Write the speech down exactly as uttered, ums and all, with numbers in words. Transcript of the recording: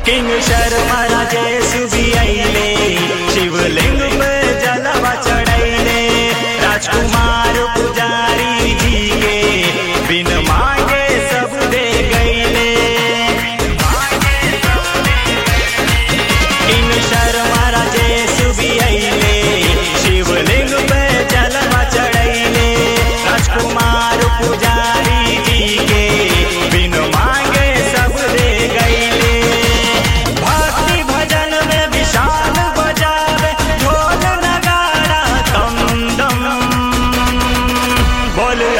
King Sharma Rajesh भी आइले, शिवलिंग पे जलवा चढ़ैले। राजकुमार पुजारी जी के बिन मांगे सब दे गईले। किंग शर्मा राजेश भी आइले, शिवलिंग पे जलवा चढ़ैले। राजकुमार पुजारी जी के बिन मांगे सब दे गईले। भक्ति भजन में विशाल बजावे, ढोल नगाड़ा दम दम। बोल